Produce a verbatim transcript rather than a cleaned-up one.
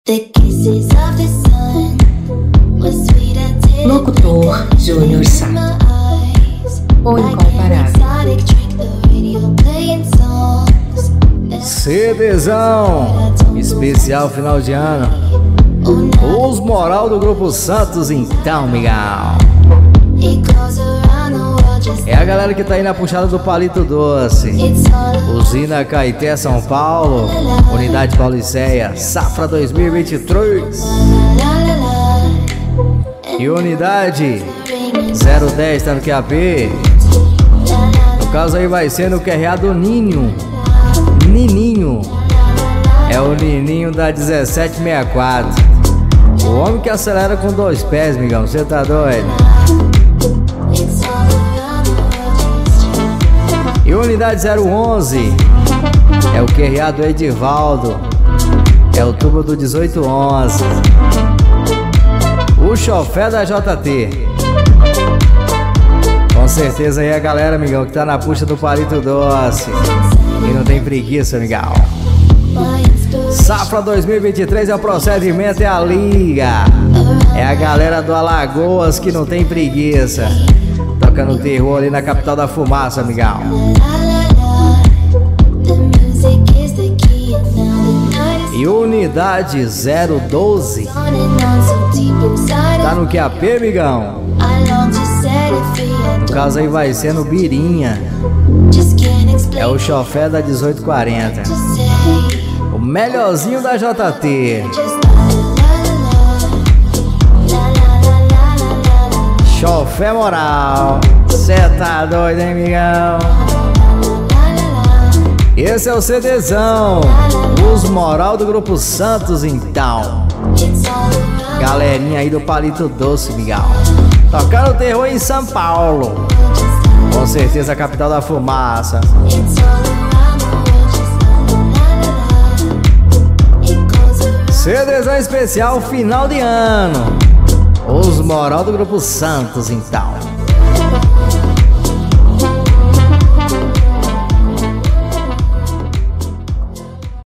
Locutor Júnior Sato, o incomparável. CDzão especial final de ano. Os moral do Grupo Santos, então, migão. É a galera que tá aí na puxada do Palito Doce. Usina Caeté, São Paulo. Unidade Pauliceia, Safra dois mil e vinte e três. E Unidade zero dez tá no Q A P. No caso aí vai ser no Q R A do Ninho. Nininho. É o Nininho da dezessete sessenta e quatro. O homem que acelera com dois pés, migão. Você tá doido? E Unidade zero onze. É o Q R A do Edivaldo. É o tubo do dezoito onze. O chofé da J T. Com certeza aí a galera, amigão, que tá na puxa do Palito Doce e não tem preguiça, amigão. Safra dois mil e vinte e três é o procedimento, é a liga. É a galera do Alagoas que não tem preguiça. Tocando terror ali na capital da fumaça, amigão. E Unidade zero doze tá no Q A P, migão. No caso aí vai ser no Birinha. É o chofé da dezoito quarenta. O melhorzinho da J T. Chofé moral. Cê tá doido, hein, migão? Esse é o CDzão. Os moral do Grupo Santos, então. Galerinha aí do Palito Doce, migão. Tocando terror em São Paulo. Com certeza a capital da fumaça. CDzão especial final de ano. Os moral do Grupo Santos, então.